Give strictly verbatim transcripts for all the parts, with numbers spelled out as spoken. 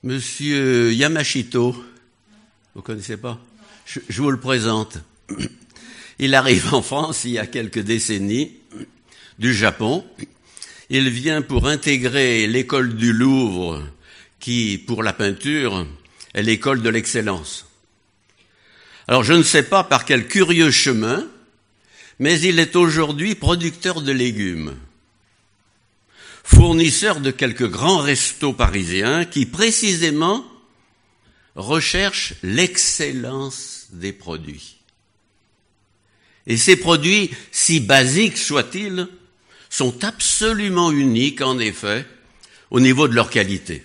Monsieur Yamashito, vous connaissez pas? Je, je vous le présente. Il arrive en France il y a quelques décennies, du Japon. Il vient pour intégrer l'école du Louvre, qui, pour la peinture, est l'école de l'excellence. Alors je ne sais pas par quel curieux chemin, mais il est aujourd'hui producteur de légumes, fournisseur de quelques grands restos parisiens qui précisément recherchent l'excellence des produits. Et ces produits, si basiques soient-ils, sont absolument uniques en effet au niveau de leur qualité.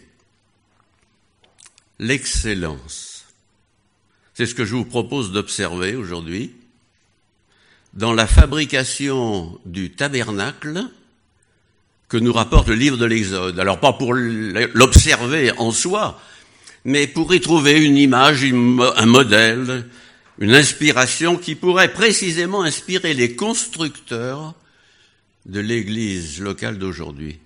L'excellence, c'est ce que je vous propose d'observer aujourd'hui dans la fabrication du tabernacle que nous rapporte le livre de l'Exode. Alors pas pour l'observer en soi, mais pour y trouver une image, un modèle, une inspiration qui pourrait précisément inspirer les constructeurs de l'église locale d'aujourd'hui.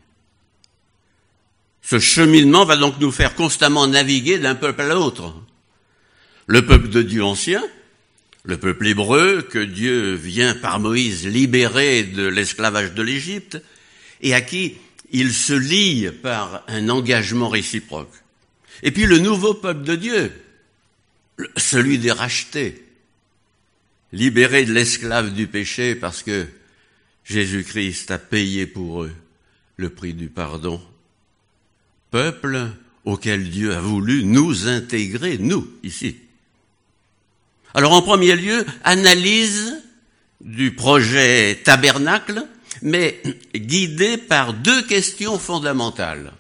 Ce cheminement va donc nous faire constamment naviguer d'un peuple à l'autre. Le peuple de Dieu ancien, le peuple hébreu que Dieu vient par Moïse libérer de l'esclavage de l'Égypte et à qui il se lie par un engagement réciproque. Et puis le nouveau peuple de Dieu, celui des rachetés, libérés de l'esclave du péché parce que Jésus-Christ a payé pour eux le prix du pardon. Peuple auquel Dieu a voulu nous intégrer, nous, ici. Alors en premier lieu, analyse du projet tabernacle, mais guidé par deux questions fondamentales.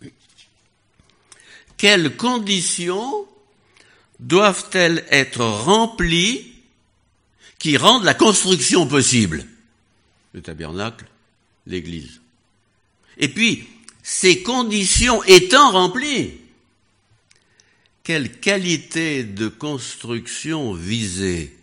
Quelles conditions doivent-elles être remplies qui rendent la construction possible? Le tabernacle, l'église. Et puis, ces conditions étant remplies, quelle qualité de construction viser?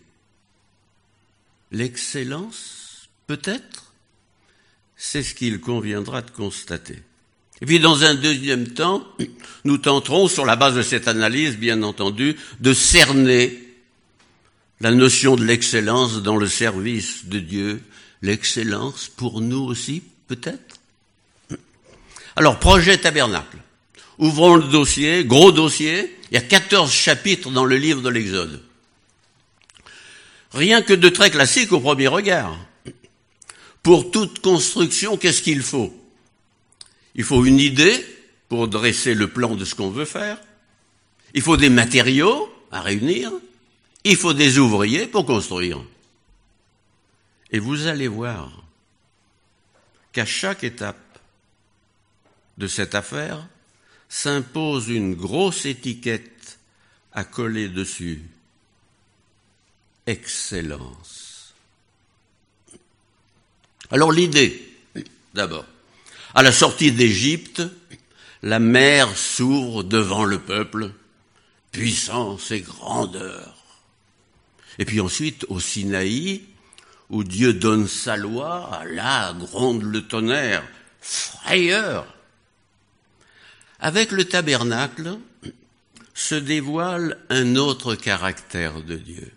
L'excellence, peut-être? C'est ce qu'il conviendra de constater. Et puis, dans un deuxième temps, nous tenterons, sur la base de cette analyse, bien entendu, de cerner la notion de l'excellence dans le service de Dieu, l'excellence pour nous aussi, peut-être. Alors, projet tabernacle. Ouvrons le dossier, gros dossier. Il y a quatorze chapitres dans le livre de l'Exode. Rien que de très classique au premier regard. Pour toute construction, qu'est-ce qu'il faut? Il faut une idée pour dresser le plan de ce qu'on veut faire. Il faut des matériaux à réunir. Il faut des ouvriers pour construire. Et vous allez voir qu'à chaque étape de cette affaire s'impose une grosse étiquette à coller dessus. Excellence. Alors l'idée, d'abord. À la sortie d'Égypte, la mer s'ouvre devant le peuple, puissance et grandeur. Et puis ensuite, au Sinaï, où Dieu donne sa loi, là gronde le tonnerre, frayeur. Avec le tabernacle se dévoile un autre caractère de Dieu.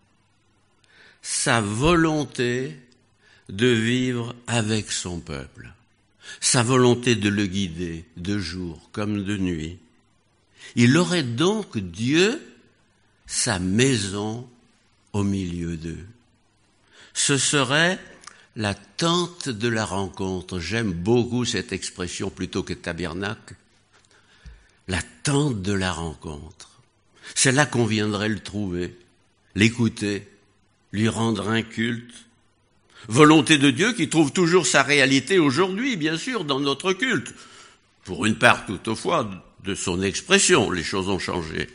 Sa volonté de vivre avec son peuple. Sa volonté de le guider de jour comme de nuit. Il aurait donc Dieu, sa maison au milieu d'eux. Ce serait la tente de la rencontre. J'aime beaucoup cette expression plutôt que tabernacle. La tente de la rencontre. C'est là qu'on viendrait le trouver, l'écouter, lui rendre un culte. Volonté de Dieu qui trouve toujours sa réalité aujourd'hui, bien sûr, dans notre culte. Pour une part, toutefois, de son expression, les choses ont changé.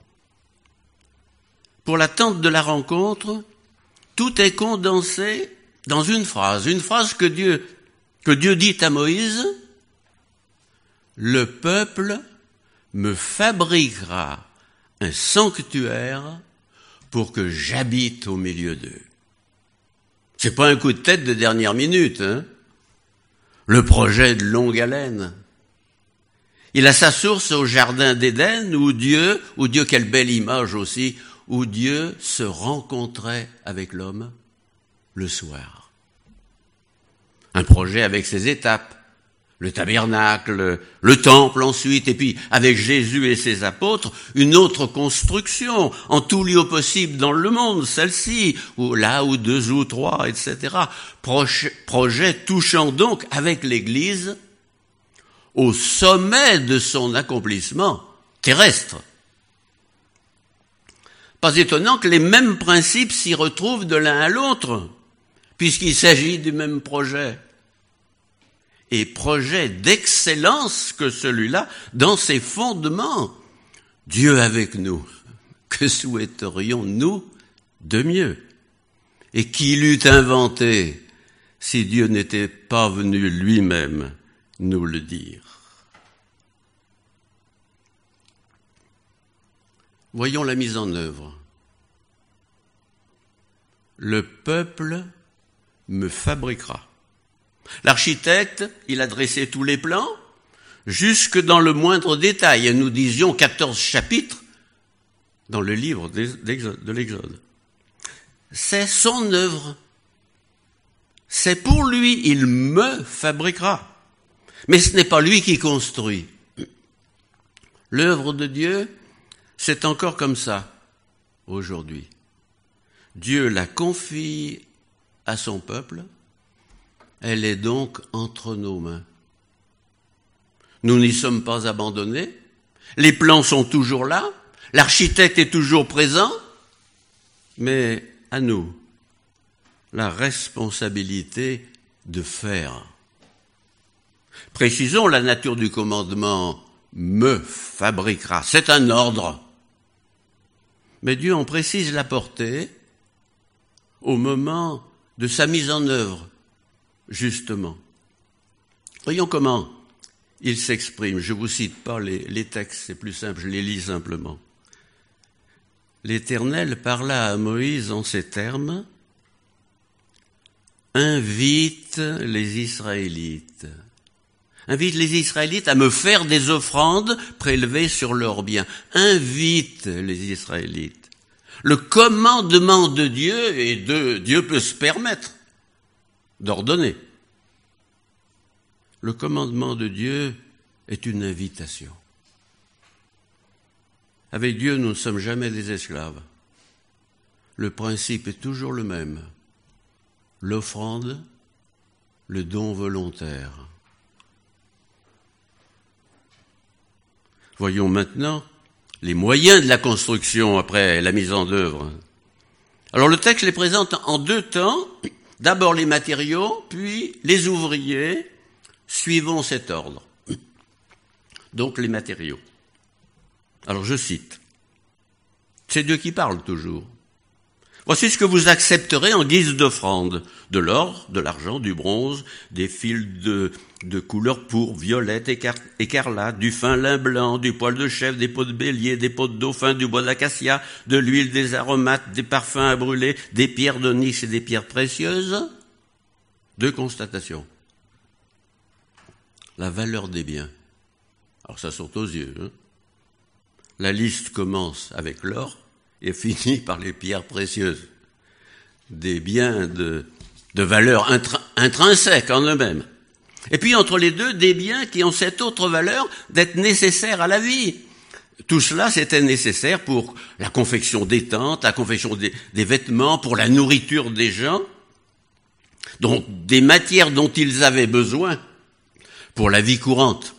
Pour la tente de la rencontre, tout est condensé dans une phrase, une phrase que Dieu, que Dieu dit à Moïse, « Le peuple me fabriquera un sanctuaire pour que j'habite au milieu d'eux. » C'est pas un coup de tête de dernière minute, hein. Le projet de longue haleine. Il a sa source au jardin d'Éden où Dieu, où Dieu, quelle belle image aussi, où Dieu se rencontrait avec l'homme le soir. Un projet avec ses étapes, le tabernacle, le temple ensuite, et puis avec Jésus et ses apôtres, une autre construction, en tout lieu possible dans le monde, celle-ci, ou là où deux ou trois, et cetera. Projet, projet touchant donc avec l'Église au sommet de son accomplissement terrestre. Pas étonnant que les mêmes principes s'y retrouvent de l'un à l'autre, puisqu'il s'agit du même projet. Et projet d'excellence que celui-là dans ses fondements. Dieu avec nous, que souhaiterions-nous de mieux? Et qui l'eût inventé si Dieu n'était pas venu lui-même nous le dire? Voyons la mise en œuvre. Le peuple me fabriquera. L'architecte, il a dressé tous les plans, jusque dans le moindre détail. Et nous disions quatorze chapitres dans le livre de l'Exode. C'est son œuvre. C'est pour lui, il me fabriquera. Mais ce n'est pas lui qui construit. L'œuvre de Dieu, c'est encore comme ça, aujourd'hui. Dieu la confie à son peuple. Elle est donc entre nos mains. Nous n'y sommes pas abandonnés. Les plans sont toujours là. L'architecte est toujours présent. Mais à nous, la responsabilité de faire. Précisons la nature du commandement « me fabriquera ». C'est un ordre. Mais Dieu en précise la portée au moment de sa mise en œuvre. Justement. Voyons comment il s'exprime. Je ne vous cite pas les, les textes, c'est plus simple, je les lis simplement. L'Éternel parla à Moïse en ces termes. Invite les Israélites. Invite les Israélites à me faire des offrandes prélevées sur leurs biens. Invite les Israélites. Le commandement de Dieu, et de Dieu peut se permettre d'ordonner. Le commandement de Dieu est une invitation. Avec Dieu, nous ne sommes jamais des esclaves. Le principe est toujours le même. L'offrande, le don volontaire. Voyons maintenant les moyens de la construction après la mise en œuvre. Alors le texte les présente en deux temps. D'abord les matériaux, puis les ouvriers, suivons cet ordre. Donc les matériaux. Alors je cite. C'est Dieu qui parle toujours. Voici ce que vous accepterez en guise d'offrande. De l'or, de l'argent, du bronze, des fils de, de couleur pourpre, violette, écar, écarlate, du fin lin blanc, du poil de chèvre, des peaux de bélier, des peaux de dauphin, du bois d'acacia, de l'huile, des aromates, des parfums à brûler, des pierres d'onyx et des pierres précieuses. Deux constatations. La valeur des biens. Alors ça saute aux yeux. Hein. La liste commence avec l'or et finit par les pierres précieuses. Des biens de, de valeur intr- intrinsèque en eux-mêmes. Et puis entre les deux, des biens qui ont cette autre valeur d'être nécessaires à la vie. Tout cela, c'était nécessaire pour la confection des tentes, la confection des, des vêtements, pour la nourriture des gens. Donc des matières dont ils avaient besoin pour la vie courante.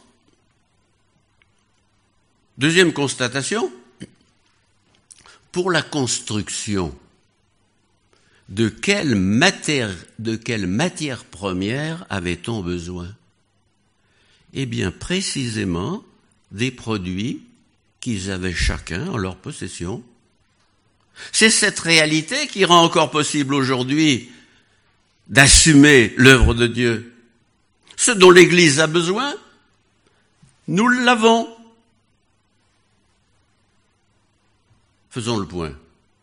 Deuxième constatation, pour la construction, de quelle matière, de quelle matière première avait-on besoin? Eh bien, précisément, des produits qu'ils avaient chacun en leur possession. C'est cette réalité qui rend encore possible aujourd'hui d'assumer l'œuvre de Dieu. Ce dont l'Église a besoin, nous l'avons. Faisons le point.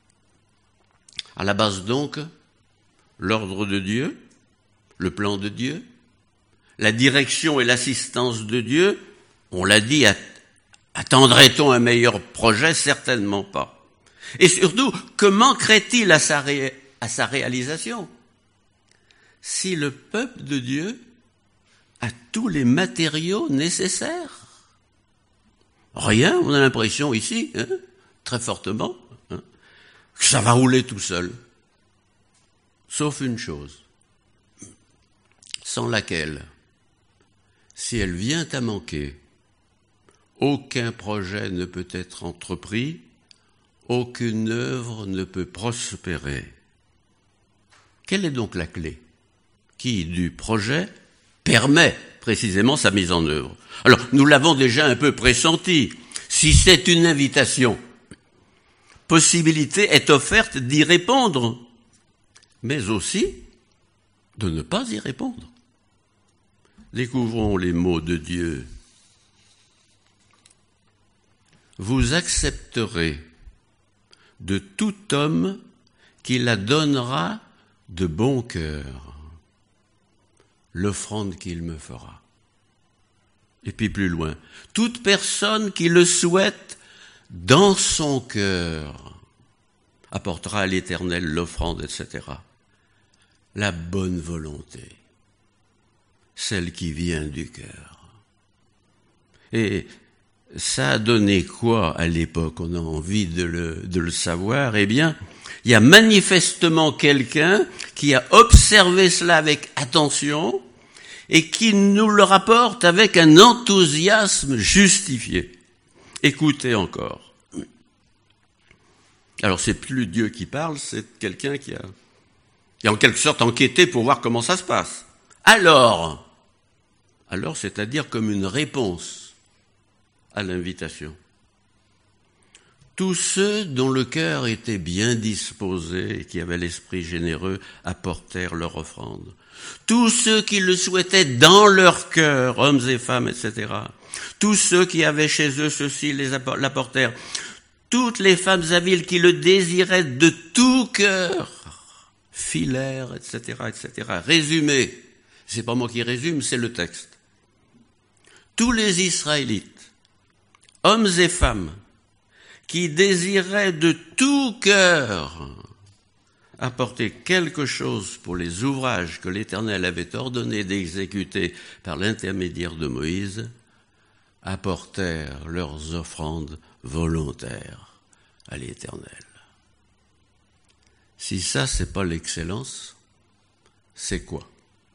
À la base donc, l'ordre de Dieu, le plan de Dieu, la direction et l'assistance de Dieu, On l'a dit, attendrait-on un meilleur projet? Certainement pas. Et surtout, que manquerait-il à sa, ré, à sa réalisation si le peuple de Dieu a tous les matériaux nécessaires? Rien, on a l'impression ici, hein, très fortement, hein, que ça va rouler tout seul. Sauf une chose, sans laquelle, si elle vient à manquer, aucun projet ne peut être entrepris, aucune œuvre ne peut prospérer. Quelle est donc la clé qui, du projet, permet précisément sa mise en œuvre? Alors, nous l'avons déjà un peu pressenti. Si c'est une invitation, possibilité est offerte d'y répondre, mais aussi de ne pas y répondre. Découvrons les mots de Dieu. Vous accepterez de tout homme qui la donnera de bon cœur l'offrande qu'il me fera. Et puis plus loin, toute personne qui le souhaite dans son cœur apportera à l'Éternel l'offrande, et cetera. La bonne volonté, celle qui vient du cœur. Et ça a donné quoi à l'époque? On a envie de le, de le savoir. Eh bien, il y a manifestement quelqu'un qui a observé cela avec attention et qui nous le rapporte avec un enthousiasme justifié. Écoutez encore. Alors, c'est plus Dieu qui parle, c'est quelqu'un qui a, qui a en quelque sorte enquêté pour voir comment ça se passe. Alors, alors, c'est-à-dire comme une réponse à l'invitation. Tous ceux dont le cœur était bien disposé et qui avaient l'esprit généreux apportèrent leur offrande. Tous ceux qui le souhaitaient dans leur cœur, hommes et femmes, et cetera. Tous ceux qui avaient chez eux ceci les l'apportèrent. Toutes les femmes habiles qui le désiraient de tout cœur filèrent, et cetera, et cetera. Résumé, c'est pas moi qui résume, c'est le texte. Tous les Israélites, hommes et femmes, qui désiraient de tout cœur apporter quelque chose pour les ouvrages que l'Éternel avait ordonné d'exécuter par l'intermédiaire de Moïse, apportèrent leurs offrandes volontaires à l'Éternel. Si ça, c'est pas l'excellence, c'est quoi?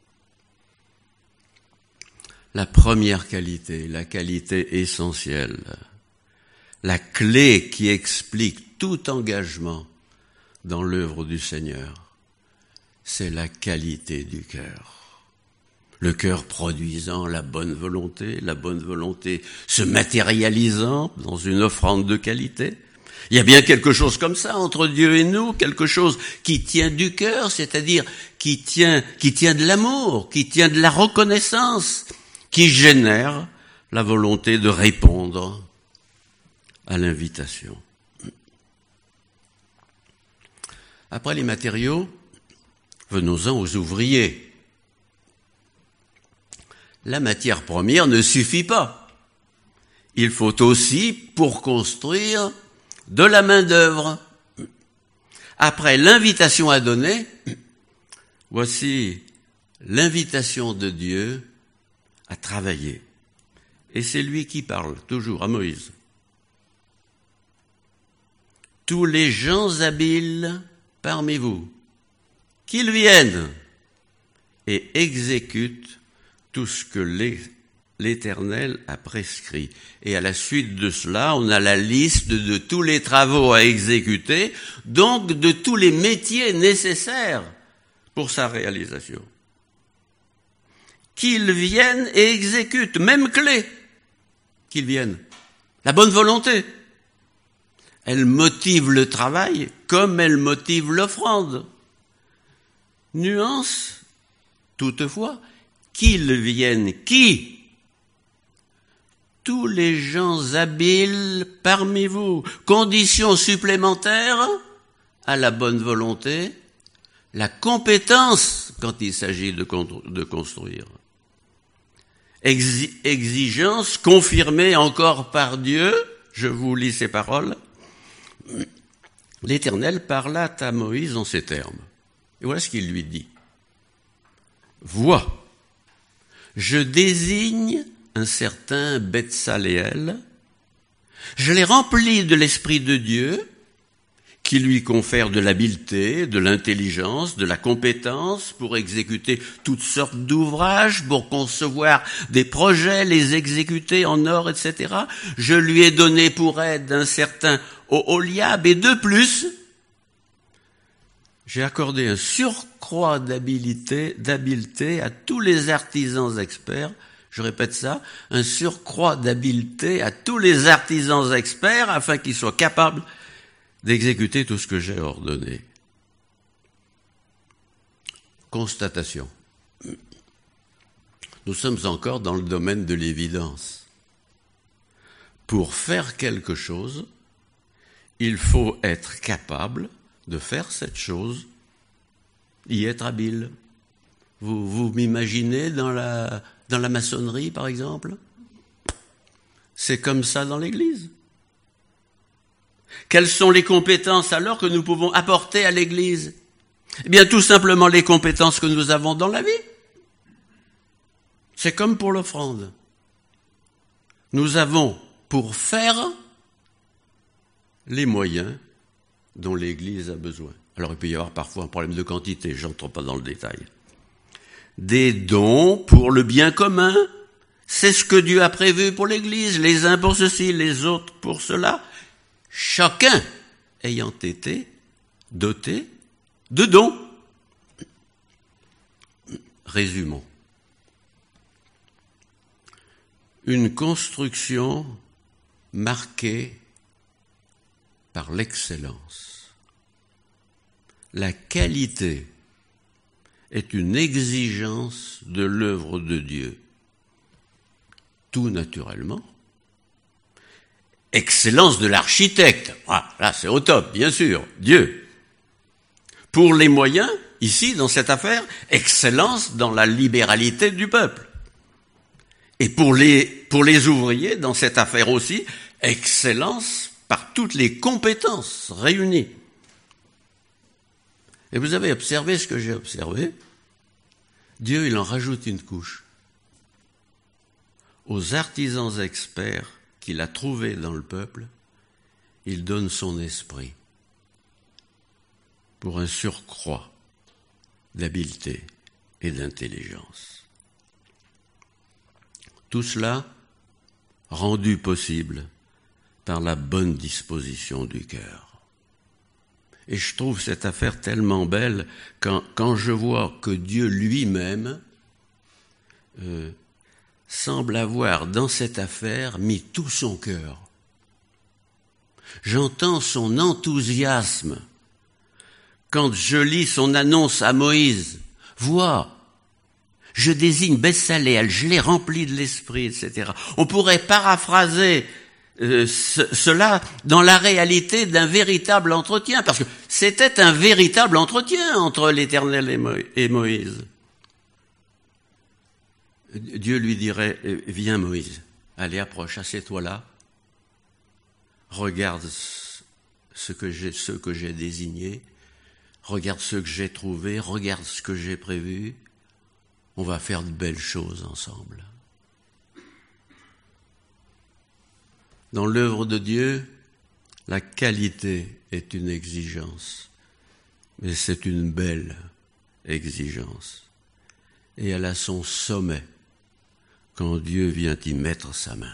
La première qualité, la qualité essentielle, la clé qui explique tout engagement dans l'œuvre du Seigneur, c'est la qualité du cœur. Le cœur produisant la bonne volonté, la bonne volonté se matérialisant dans une offrande de qualité. Il y a bien quelque chose comme ça entre Dieu et nous, quelque chose qui tient du cœur, c'est-à-dire qui tient, qui tient de l'amour, qui tient de la reconnaissance, qui génère la volonté de répondre à l'invitation. Après les matériaux, venons-en aux ouvriers. La matière première ne suffit pas. Il faut aussi, pour construire, de la main-d'œuvre. Après l'invitation à donner, voici l'invitation de Dieu à travailler. Et c'est lui qui parle, toujours à Moïse. Tous les gens habiles parmi vous, qu'ils viennent et exécutent tout ce que l'Éternel a prescrit. Et à la suite de cela, on a la liste de tous les travaux à exécuter, donc de tous les métiers nécessaires pour sa réalisation. Qu'ils viennent et exécutent, même clé, qu'ils viennent. La bonne volonté. Elle motive le travail comme elle motive l'offrande. Nuance, toutefois, qu'ils viennent. Qui? Tous les gens habiles parmi vous. Condition supplémentaire à la bonne volonté, la compétence quand il s'agit de construire. Exi- exigence confirmée encore par Dieu. Je vous lis ces paroles. L'Éternel parla à Moïse en ces termes. Et voilà ce qu'il lui dit. Vois, je désigne un certain Betsaléel, je l'ai rempli de l'Esprit de Dieu, qui lui confère de l'habileté, de l'intelligence, de la compétence pour exécuter toutes sortes d'ouvrages, pour concevoir des projets, les exécuter en or, et cetera. Je lui ai donné pour aide un certain Oholiab, et de plus, j'ai accordé un surcroît d'habileté, d'habileté à tous les artisans experts. Je répète ça, un surcroît d'habileté à tous les artisans experts afin qu'ils soient capables d'exécuter tout ce que j'ai ordonné. Constatation. Nous sommes encore dans le domaine de l'évidence. Pour faire quelque chose, il faut être capable de faire cette chose, y être habile. Vous, vous m'imaginez dans la, dans la maçonnerie, par exemple? C'est comme ça dans l'Église. Quelles sont les compétences alors que nous pouvons apporter à l'Église? Eh bien, tout simplement les compétences que nous avons dans la vie. C'est comme pour l'offrande. Nous avons pour faire les moyens dont l'Église a besoin. Alors, il peut y avoir parfois un problème de quantité, je n'entre pas dans le détail. Des dons pour le bien commun, c'est ce que Dieu a prévu pour l'Église, les uns pour ceci, les autres pour cela. Chacun ayant été doté de dons. Résumons. Une construction marquée par l'excellence. La qualité est une exigence de l'œuvre de Dieu. Tout naturellement. Excellence de l'architecte. Ah, là, c'est au top, bien sûr, Dieu. Pour les moyens, ici, dans cette affaire, excellence dans la libéralité du peuple. Et pour les, pour les ouvriers, dans cette affaire aussi, excellence par toutes les compétences réunies. Et vous avez observé ce que j'ai observé. Dieu, il en rajoute une couche. Aux artisans experts qu'il a trouvés dans le peuple, il donne son esprit pour un surcroît d'habileté et d'intelligence. Tout cela rendu possible par la bonne disposition du cœur. Et je trouve cette affaire tellement belle quand, quand je vois que Dieu lui-même euh, semble avoir dans cette affaire mis tout son cœur. J'entends son enthousiasme quand je lis son annonce à Moïse. Vois, je désigne Betsaléel, je l'ai rempli de l'esprit, et cetera. On pourrait paraphraser euh, ce, cela dans la réalité d'un véritable entretien, parce que c'était un véritable entretien entre l'Éternel et, Mo- et Moïse. Dieu lui dirait, viens Moïse, allez approche, assieds-toi là, regarde ce que j'ai, ceux que j'ai désignés, regarde ceux que j'ai trouvés, regarde ce que j'ai prévu, on va faire de belles choses ensemble. Dans l'œuvre de Dieu, la qualité est une exigence, mais c'est une belle exigence. Et elle a son sommet quand Dieu vient y mettre sa main.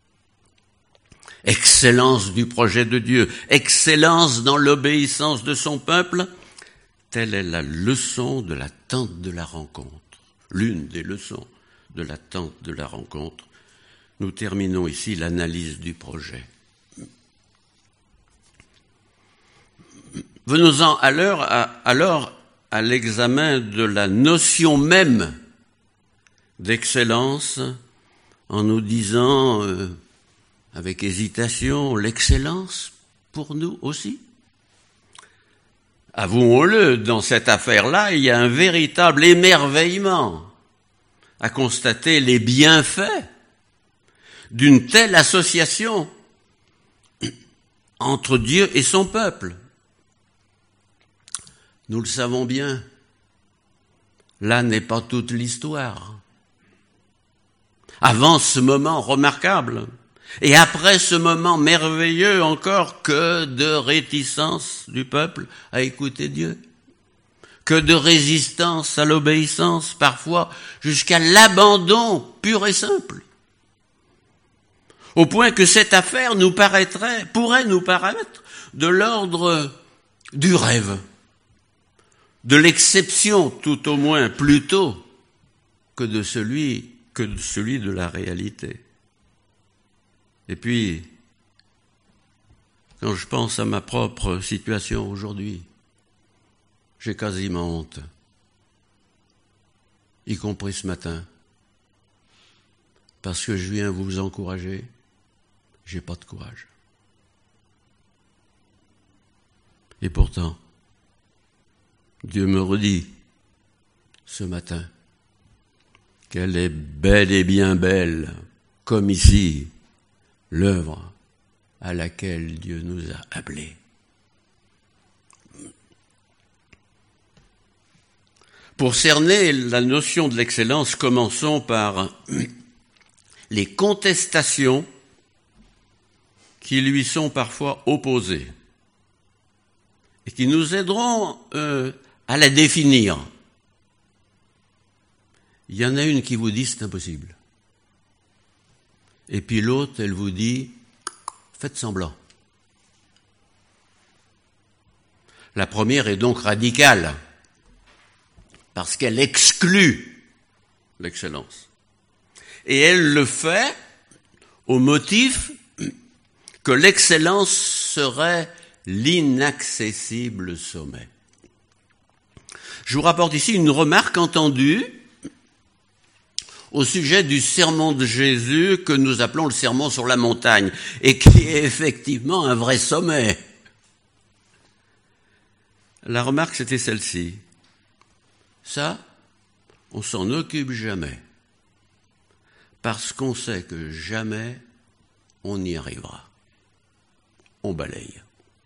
Excellence du projet de Dieu, excellence dans l'obéissance de son peuple, telle est la leçon de la tente de la rencontre, l'une des leçons de la tente de la rencontre. Nous terminons ici l'analyse du projet. Venons-en alors à, alors à l'examen de la notion même d'excellence, en nous disant, euh, avec hésitation, l'excellence pour nous aussi. Avouons-le, dans cette affaire-là, il y a un véritable émerveillement à constater les bienfaits d'une telle association entre Dieu et son peuple. Nous le savons bien, là n'est pas toute l'histoire. Avant ce moment remarquable, et après ce moment merveilleux encore, que de réticence du peuple à écouter Dieu, que de résistance à l'obéissance, parfois jusqu'à l'abandon pur et simple. Au point que cette affaire nous paraîtrait, pourrait nous paraître de l'ordre du rêve, de l'exception tout au moins, plutôt que de celui, que de celui de la réalité. Et puis, quand je pense à ma propre situation aujourd'hui, j'ai quasiment honte, y compris ce matin, parce que je viens vous encourager, j'ai pas de courage. Et pourtant, Dieu me redit ce matin qu'elle est bel et bien belle, comme ici, l'œuvre à laquelle Dieu nous a appelés. Pour cerner la notion de l'excellence, commençons par les contestations qui lui sont parfois opposées et qui nous aideront euh, à la définir. Il y en a une qui vous dit c'est impossible. Et puis l'autre, elle vous dit faites semblant. La première est donc radicale, parce qu'elle exclut l'excellence. Et elle le fait au motif que l'excellence serait l'inaccessible sommet. Je vous rapporte ici une remarque entendue au sujet du sermon de Jésus que nous appelons le sermon sur la montagne et qui est effectivement un vrai sommet. La remarque, c'était celle-ci. Ça, on s'en occupe jamais, parce qu'on sait que jamais on y arrivera. On balaye.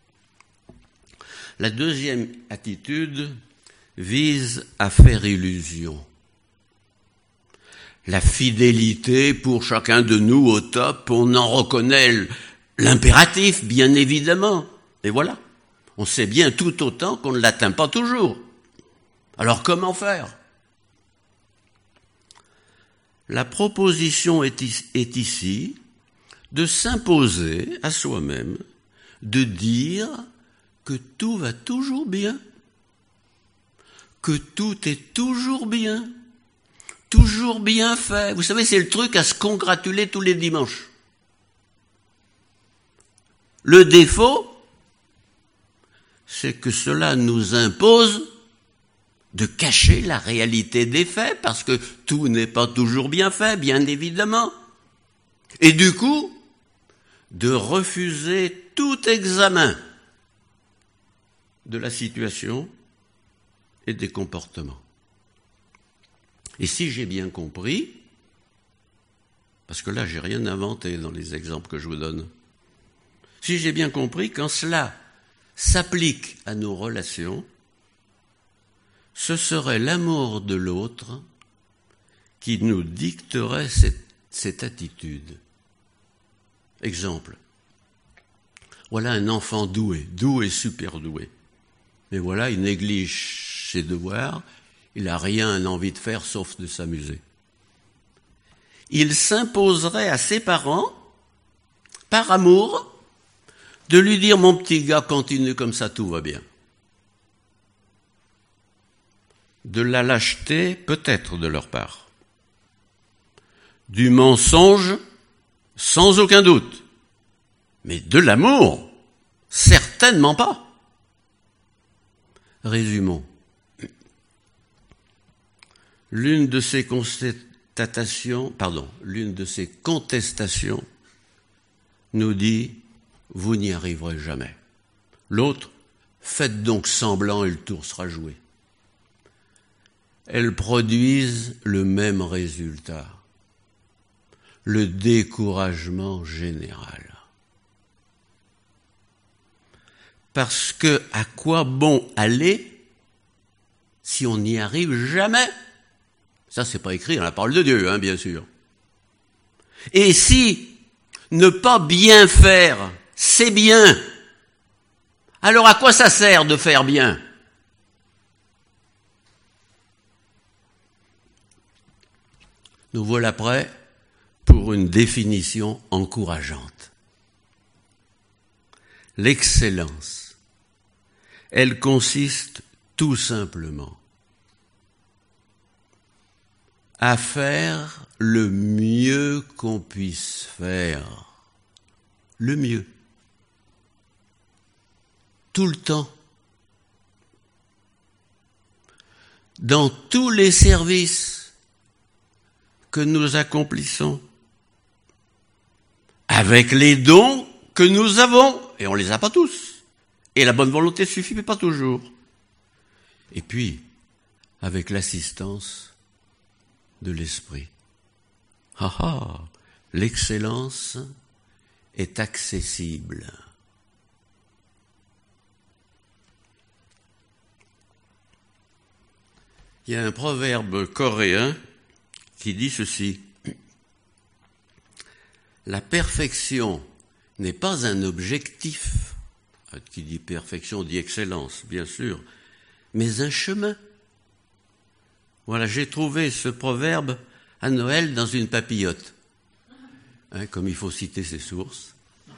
La deuxième attitude vise à faire illusion. La fidélité pour chacun de nous au top, on en reconnaît l'impératif, bien évidemment. Et voilà, on sait bien tout autant qu'on ne l'atteint pas toujours. Alors comment faire ? La proposition est ici de s'imposer à soi-même, de dire que tout va toujours bien, que tout est toujours bien, toujours bien fait. Vous savez, c'est le truc à se congratuler tous les dimanches. Le défaut, c'est que cela nous impose de cacher la réalité des faits, parce que tout n'est pas toujours bien fait, bien évidemment. Et du coup, de refuser tout examen de la situation et des comportements. Et si j'ai bien compris, parce que là, j'ai rien inventé dans les exemples que je vous donne, si j'ai bien compris, quand cela s'applique à nos relations, ce serait l'amour de l'autre qui nous dicterait cette, cette attitude. Exemple. Voilà un enfant doué, doué, super doué. Mais voilà, il néglige ses devoirs, il n'a rien envie de faire sauf de s'amuser. Il s'imposerait à ses parents, par amour, de lui dire « Mon petit gars, continue comme ça, tout va bien ». De la lâcheté, peut-être de leur part. Du mensonge, sans aucun doute. Mais de l'amour, certainement pas. Résumons. L'une de ces constatations, pardon, l'une de ces contestations nous dit « Vous n'y arriverez jamais ». L'autre « Faites donc semblant et le tour sera joué ». elles produisent le même résultat, le découragement général. Parce que à quoi bon aller si on n'y arrive jamais? Ça, c'est pas écrit dans la parole de Dieu, hein, bien sûr. Et si ne pas bien faire, c'est bien, alors à quoi ça sert de faire bien? Nous voilà prêts pour une définition encourageante. L'excellence, elle consiste tout simplement à faire le mieux qu'on puisse faire. Le mieux. Tout le temps. Dans tous les services que nous accomplissons. Avec les dons que nous avons. Et on les a pas tous. Et la bonne volonté suffit, mais pas toujours. Et puis, avec l'assistance de l'esprit. Ah ah, l'excellence est accessible. Il y a un proverbe coréen qui dit ceci. La perfection n'est pas un objectif. Qui dit perfection dit excellence, bien sûr, mais un chemin. Voilà, j'ai trouvé ce proverbe à Noël dans une papillote. Hein, comme il faut citer ses sources.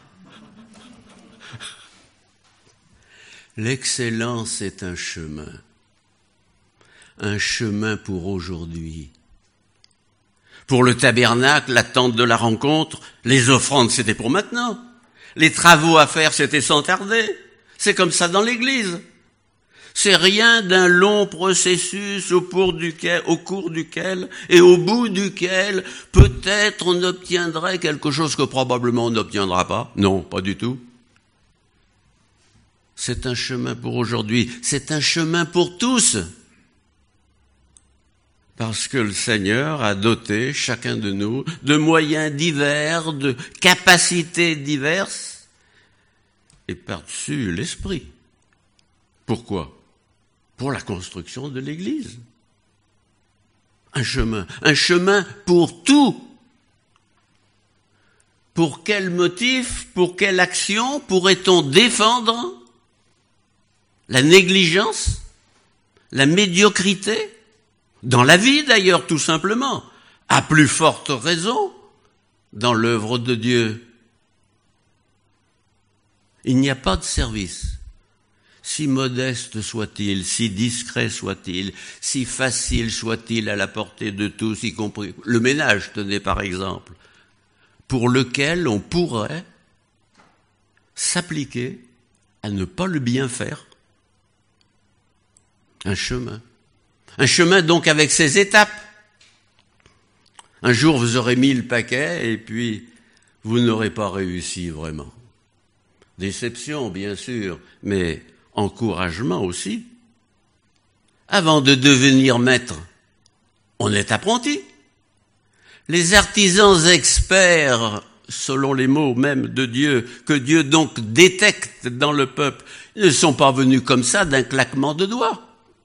L'excellence est un chemin. Un chemin pour aujourd'hui. Pour le tabernacle, la tente de la rencontre, les offrandes, c'était pour maintenant. Les travaux à faire, c'était sans tarder. C'est comme ça dans l'Église. C'est rien d'un long processus au cours duquel, au cours duquel et au bout duquel peut-être on obtiendrait quelque chose que probablement on n'obtiendra pas. Non, pas du tout. C'est un chemin pour aujourd'hui. C'est un chemin pour tous. Parce que le Seigneur a doté chacun de nous de moyens divers, de capacités diverses, et par-dessus l'esprit. Pourquoi? Pour la construction de l'Église. Un chemin, un chemin pour tout. Pour quel motif, pour quelle action pourrait-on défendre la négligence, la médiocrité? Dans la vie d'ailleurs, tout simplement, à plus forte raison, dans l'œuvre de Dieu. Il n'y a pas de service, si modeste soit-il, si discret soit-il, si facile soit-il à la portée de tous, y compris le ménage, tenez par exemple, pour lequel on pourrait s'appliquer à ne pas le bien faire. Un chemin. Un chemin donc avec ses étapes. Un jour vous aurez mis le paquet et puis vous n'aurez pas réussi vraiment. Déception bien sûr, mais encouragement aussi. Avant de devenir maître, on est apprenti. Les artisans experts, selon les mots même de Dieu, que Dieu donc détecte dans le peuple, ne sont pas venus comme ça d'un claquement de doigts.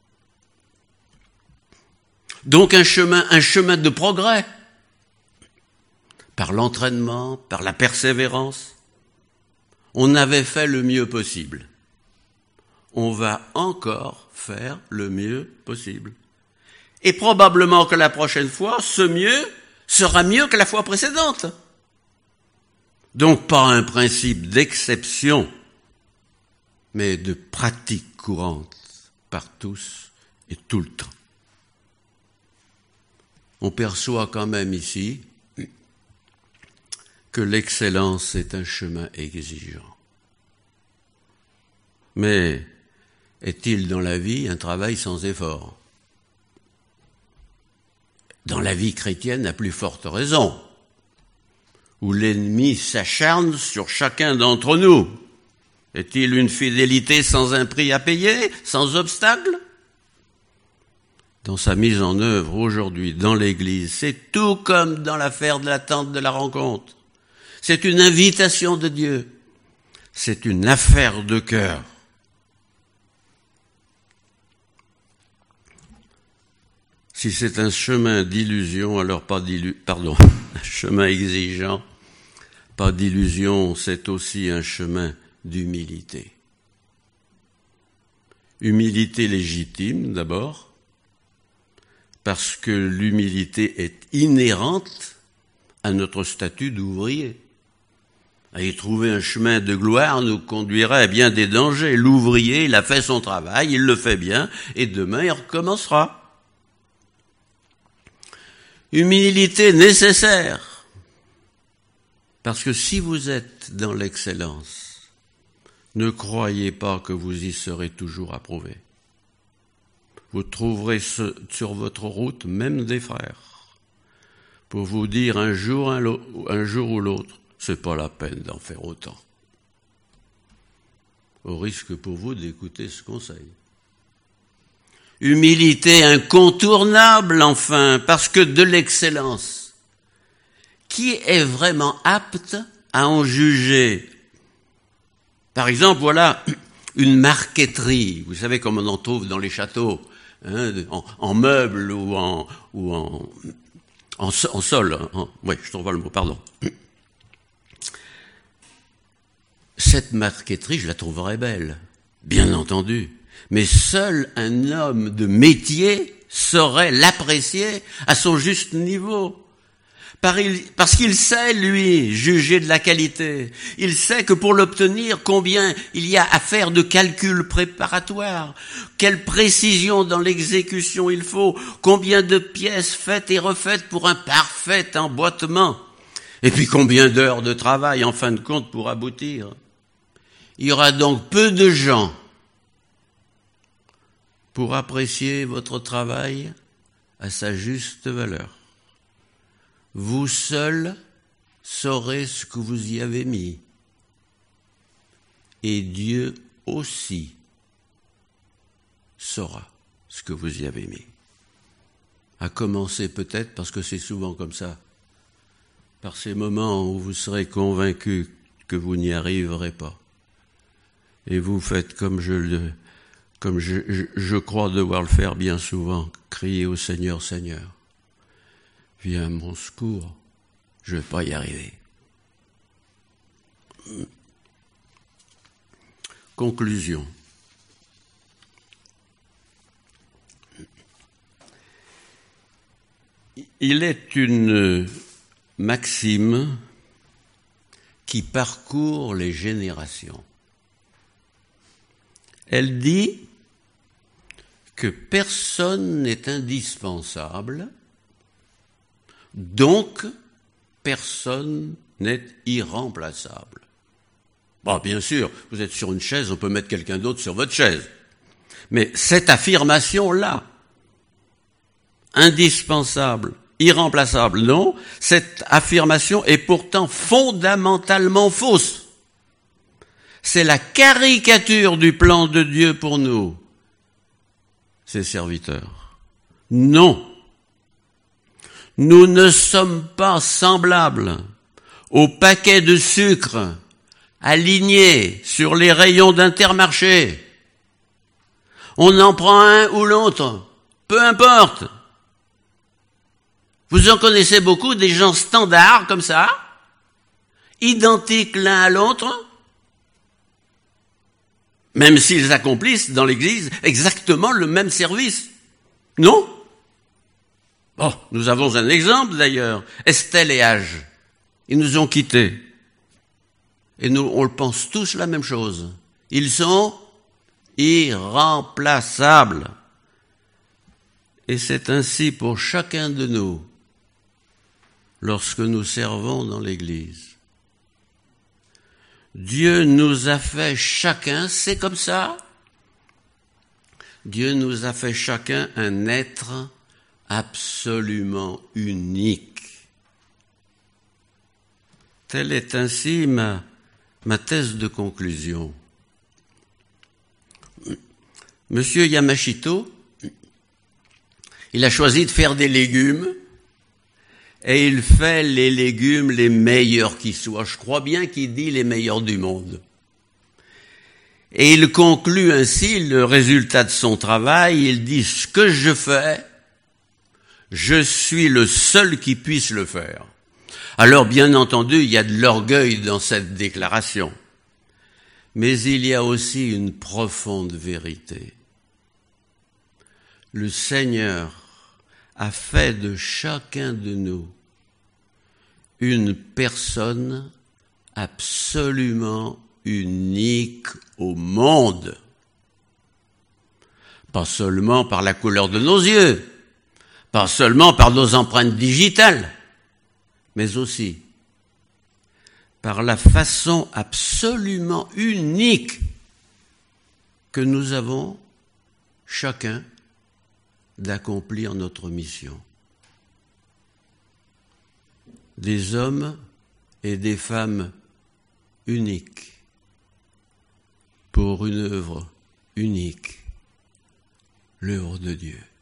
Donc un chemin, un chemin de progrès, par l'entraînement, par la persévérance. On avait fait le mieux possible. On va encore faire le mieux possible. Et probablement que la prochaine fois, ce mieux sera mieux que la fois précédente. Donc pas un principe d'exception, mais de pratique courante par tous et tout le temps. On perçoit quand même ici que l'excellence est un chemin exigeant. Mais est-il dans la vie un travail sans effort? Dans la vie chrétienne, à plus forte raison, où l'ennemi s'acharne sur chacun d'entre nous. Est-il une fidélité sans un prix à payer, sans obstacle? dans sa mise en œuvre aujourd'hui dans l'Église. C'est tout comme dans l'affaire de la tente de la rencontre. C'est une invitation de Dieu. C'est une affaire de cœur. Si c'est un chemin d'illusion, alors pas d'illusion, pardon, un chemin exigeant, pas d'illusion, c'est aussi un chemin d'humilité. Humilité légitime d'abord, parce que l'humilité est inhérente à notre statut d'ouvrier. À y trouver un chemin de gloire nous conduirait à bien des dangers. L'ouvrier, il a fait son travail, il le fait bien, et demain il recommencera. Humilité nécessaire, parce que si vous êtes dans l'excellence, ne croyez pas que vous y serez toujours approuvé. Vous trouverez ce, sur votre route même des frères, pour vous dire un jour, un, un jour ou l'autre, c'est pas la peine d'en faire autant. Au risque pour vous d'écouter ce conseil. Humilité incontournable, enfin, parce que de l'excellence, qui est vraiment apte à en juger? Par exemple, voilà une marqueterie, vous savez comme on en trouve dans les châteaux, hein, en, en meubles ou en, ou en, en, en sol. En, oui, je trouve pas le mot, pardon. Cette marqueterie, je la trouverais belle, bien entendu. Mais seul un homme de métier saurait l'apprécier à son juste niveau. Parce qu'il sait, lui, juger de la qualité. Il sait que pour l'obtenir, combien il y a à faire de calculs préparatoires, quelle précision dans l'exécution il faut, combien de pièces faites et refaites pour un parfait emboîtement, et puis combien d'heures de travail, en fin de compte, pour aboutir. Il y aura donc peu de gens pour apprécier votre travail à sa juste valeur. Vous seul saurez ce que vous y avez mis. Et Dieu aussi saura ce que vous y avez mis. À commencer peut-être, parce que c'est souvent comme ça, par ces moments où vous serez convaincu que vous n'y arriverez pas. Et vous faites comme je le Comme je, je, je crois devoir le faire bien souvent, crier au Seigneur, Seigneur, viens à mon secours, je ne vais pas y arriver. Conclusion. Il est une maxime qui parcourt les générations. Elle dit que personne n'est indispensable, donc personne n'est irremplaçable. Bon, bien sûr, vous êtes sur une chaise, on peut mettre quelqu'un d'autre sur votre chaise. Mais cette affirmation-là, indispensable, irremplaçable, non, cette affirmation est pourtant fondamentalement fausse. C'est la caricature du plan de Dieu pour nous, ses serviteurs. Non, nous ne sommes pas semblables au paquet de sucre aligné sur les rayons d'Intermarché. On en prend un ou l'autre, peu importe. Vous en connaissez beaucoup, des gens standards comme ça, identiques l'un à l'autre, même s'ils accomplissent dans l'Église exactement le même service. Non? Bon, nous avons un exemple d'ailleurs, Estelle et Age. Ils nous ont quittés. Et nous, on le pense tous la même chose. Ils sont irremplaçables. Et c'est ainsi pour chacun de nous lorsque nous servons dans l'Église. Dieu nous a fait chacun, c'est comme ça. Dieu nous a fait chacun un être absolument unique. Telle est ainsi ma, ma thèse de conclusion. Monsieur Yamashito Il a choisi de faire des légumes, et il fait les légumes les meilleurs qui soient. Je crois bien qu'il dit les meilleurs du monde. Et il conclut ainsi le résultat de son travail. Il dit, ce que je fais, je suis le seul qui puisse le faire. Alors, bien entendu, il y a de l'orgueil dans cette déclaration. Mais il y a aussi une profonde vérité. Le Seigneur a fait de chacun de nous une personne absolument unique au monde. Pas seulement par la couleur de nos yeux, pas seulement par nos empreintes digitales, mais aussi par la façon absolument unique que nous avons chacun d'accomplir notre mission. Des hommes et des femmes uniques pour une œuvre unique, l'œuvre de Dieu.